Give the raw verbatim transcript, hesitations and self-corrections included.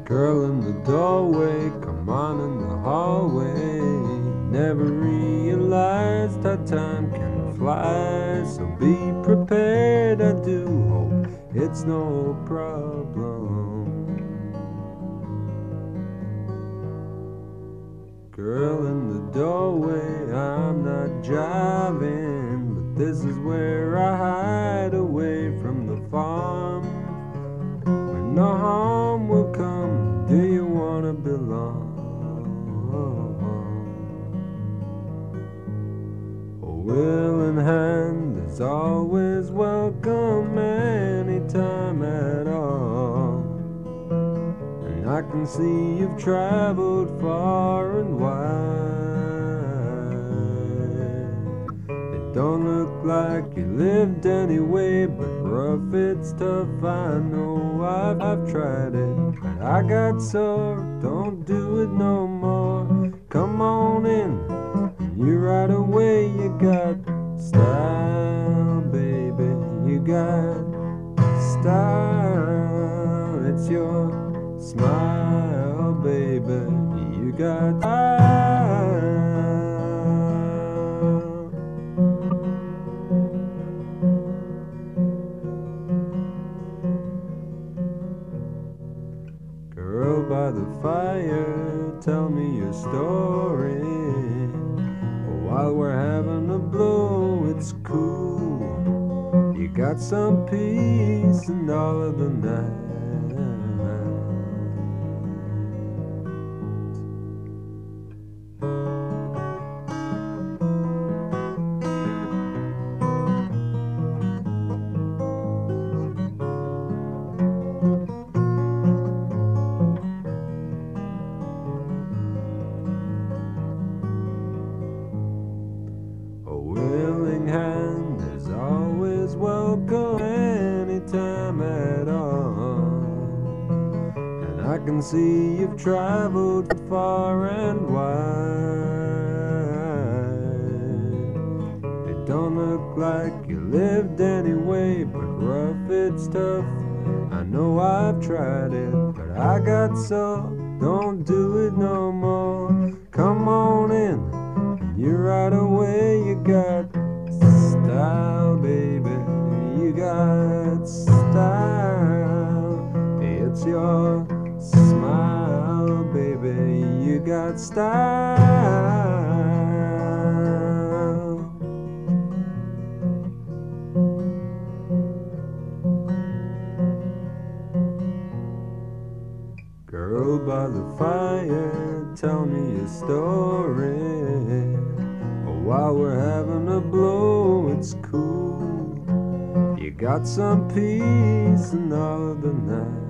Girl in the doorway, come on in the hallway. Never realized how time can fly, so be prepared, I do hope it's no problem. Girl in the doorway, I'm not jiving, but this is where I hide away from the farm. When the harm will come, do you wanna belong? A willing hand is always welcome anytime at all. And I can see you've traveled far and wide. It don't look like you lived anyway, but rough, it's tough, I know, I've, I've tried it, but I got sore, don't do it no more. Come on in, you right away, you got style, baby, you got style, it's your smile, baby, you got style. Girl by the fire, tell me your story. While we're having a blow, it's cool. You got some peace in all of the night. A willing hand is always welcome anytime at all. And I can see you've traveled far and wide. It don't look like you lived anyway, but rough, it's tough, I know, I've tried it, but I got so, don't do it no more. Come on in, you right away, you got style, baby, you got style. It's your smile, baby, you got style. Girl by the fire, tell me your story. While we're having a blow, it's cool. You got some peace in all of the night.